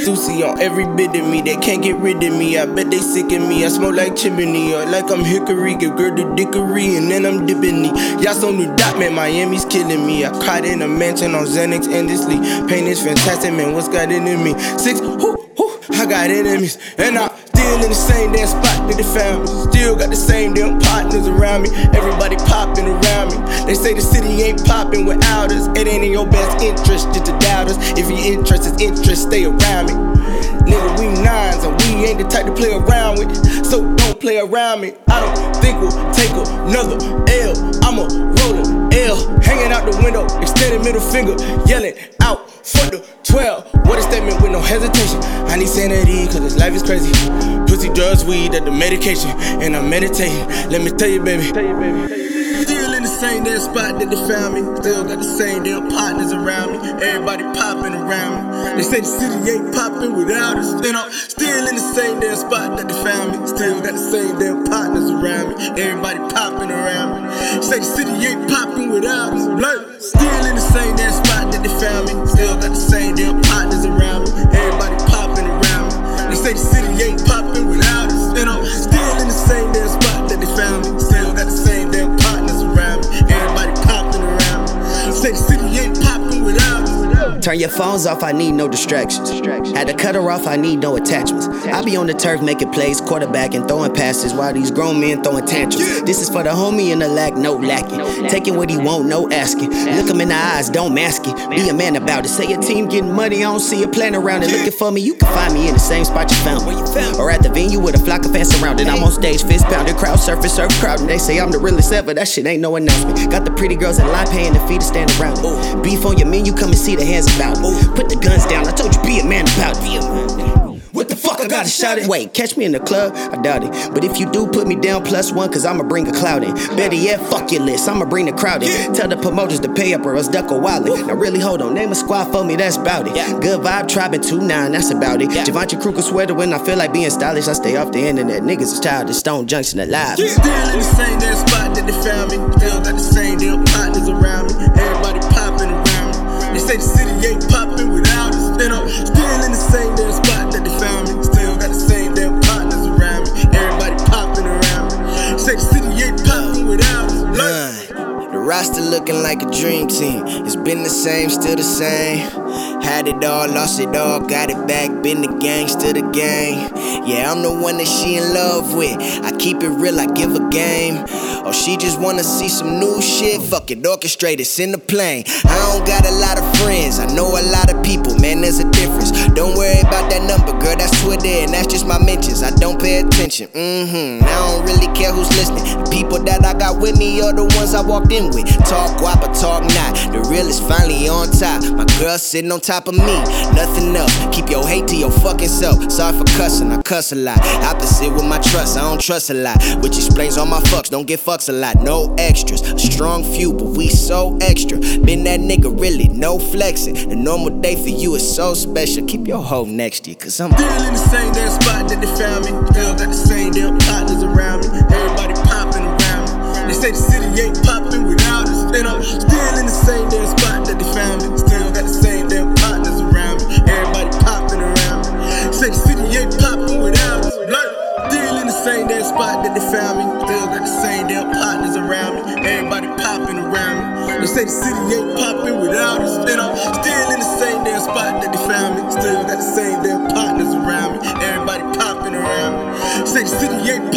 Juicy on every bit of me, they can't get rid of me. I bet they sick of me, I smoke like chimney, or like I'm hickory. Give girl the dickory and then I'm dipping it. Y'all so new dot, man, Miami's killing me. I caught in a mansion on Xanax endlessly. Pain is fantastic, man, what's got it in me? 6, I got enemies, and I'm still in the same damn spot that they found me. Still got the same damn partners around me. Everybody popping around me. They say the city ain't popping without us. It ain't in your best interest just to doubt us. If your interest is interest, stay around me. Nigga, we nines and we ain't the type to play around with. So don't play around me. I don't think we'll take another L. I'm a rolling L, hanging out the window, extended middle finger, yelling out for the 12. What a statement with no hesitation. I need sanity cause this life is crazy. Pussy, drugs, weed, that the medication, and I'm meditating. Let me tell you, baby. Still in the same damn spot that they found me. Still got the same damn partners around me. Everybody popping around me. They say the city ain't popping without us. And I'm still in the same damn spot that they found me. Still got the same damn partners around me. Everybody popping around me. Say the city ain't popping without us. Like, still in the same damn spot that they found me. Still got the same damn partners around me. Everybody popping around me. They say the city ain't popping without us. And I'm still in the same damn spot that they found me. Still got the same damn partners around me. Everybody popping around me. Say the city ain't popping without us. Turn your phones off, I need no distractions. Had to cut her off, I need no attachments. I be on the turf making plays, quarterbacking, throwing passes while these grown men throwing tantrums. This is for the homie in the lack, no lacking. Taking what he want, no asking. Look him in the eyes, don't mask it. Be a man about it. Say your team getting money, I don't see a plan around it. Looking for me, you can find me in the same spot you found me. Or at the venue with a flock of fans surrounded. I'm on stage, fist pounding, crowd surfing, surf crowding. They say I'm the realest ever, that shit ain't no announcement. Got the pretty girls in line paying the fee to stand around it. Beef on your menu, come and see the hands about it. Put the guns down, I told you be a man about it. What the fuck, I gotta shout it. Wait, catch me in the club? I doubt it. But if you do, put me down +1, cause I'ma bring a cloud in. Better yet, fuck your list, I'ma bring the crowd in. Tell the promoters to pay up or else duck a wallet. Now really, hold on, name a squad for me, that's about it. Good vibe, tribe, and 2-9, that's about it. Javante Kruger sweater when I feel like being stylish. I stay off the internet, niggas is childish, Stone Junction alive. Still in the same damn spot that they found me. Still got the same damn partners around me. Everybody popping around me. They say the city ain't popping without us. And I'm still in the same damn spot that they found me. Still got the same damn partners around me. Everybody popping around me. Say the city ain't popping without us. The roster looking like a dream team. It's been the same, still the same. Had it all, lost it all, got it back. Been the gang, still the gang. Yeah, I'm the one that she in love with. I keep it real, I give a game. Or she just wanna see some new shit. Fuck it, orchestrate, it's in the plane. I don't got a lot of friends, I know a lot of people. Man, there's a difference. Don't worry about that number, girl, that's Twitter, and that's just my mentions. I don't pay attention, I don't really care who's listening. The people that I got with me are the ones I walked in with. Talk guap or talk not, the real is finally on top. My girl sitting on top of me, nothing else. Keep your hate to your fucking self. Sorry for cussing, I cuss a lot. Opposite with my trust, I don't trust a lot. Which explains all my fucks, don't get fucks a lot. No extras, a strong few, but we so extra. Been that nigga really, no flexing. A normal day for you is so special. Keep your hoe next to you, cause I'm still in the same damn spot that they found me. Still got the same damn partners around me. Everybody popping around me. They say the city ain't popping without us. And I'm still in the same damn spot that they found me. Still got the same damn partners around me. Everybody popping around me. Say the city ain't popping without us. Still in the same damn spot that they found me. Still got the same damn partners around me. Everybody popping around me. They say the city ain't popping without us. And I'm still in the same damn spot that they found me. Still got the same damn partners around me. Everybody popping around me. Say the city ain't